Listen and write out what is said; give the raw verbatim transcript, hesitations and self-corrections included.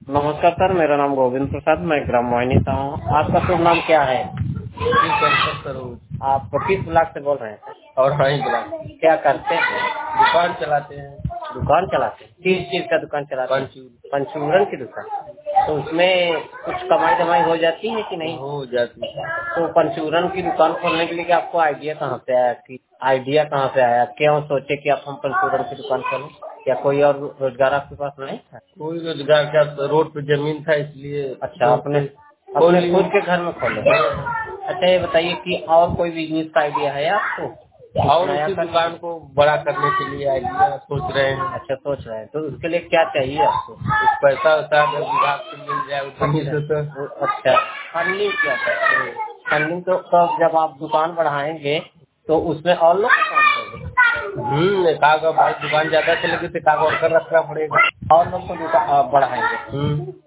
नमस्कार सर, मेरा नाम गोविंद प्रसाद, मैं ग्राम मोहिनी से हूँ। आपका शुभ नाम क्या है? आप किस ब्लॉक से बोल रहे हैं? और हाँ ही ब्लॉक क्या करते हैं? दुकान चलाते हैं। दुकान चलाते हैं? किस चीज का दुकान चलाते हैं? पंचूर पंचूरन की दुकान। तो उसमें कुछ कमाई दमाई हो जाती है कि नहीं? हो जाती है। तो पंचूरन की दुकान खोलने के लिए कि आपको आइडिया कहाँ से आया कि आइडिया कहाँ से आया, क्यों सोचे कि आप हम पंचूरन की दुकान खोलें? या कोई और रोजगार आपके पास नहीं था? कोई रोजगार क्या, रोड पे जमीन था इसलिए अच्छा, अपने खोल अपने लिए। खुद के घर में खोले? अच्छा, ये बताइए कि और कोई बिजनेस का आइडिया है आपको? कुछ और नया उसी करने दुकान के? को बड़ा करने के लिए आइडिया सोच रहे हैं। अच्छा, सोच रहे हैं। तो उसके लिए क्या चाहिए आपको? कुछ पैसा वैसा अगर विभाग से मिल जाए उतनी से तो। वो- अच्छा, फंडिंग क्या है? फंडिंग तो तब जब आप दुकान बढ़ाएंगे तो उसमें और लोग काम करेंगे। हम्म एक आध भाई दुकान ज्यादा चलेगी तो एक आध वर्कर रखना पड़ेगा। और लोग को दुकान बढ़ाएंगे। हम्म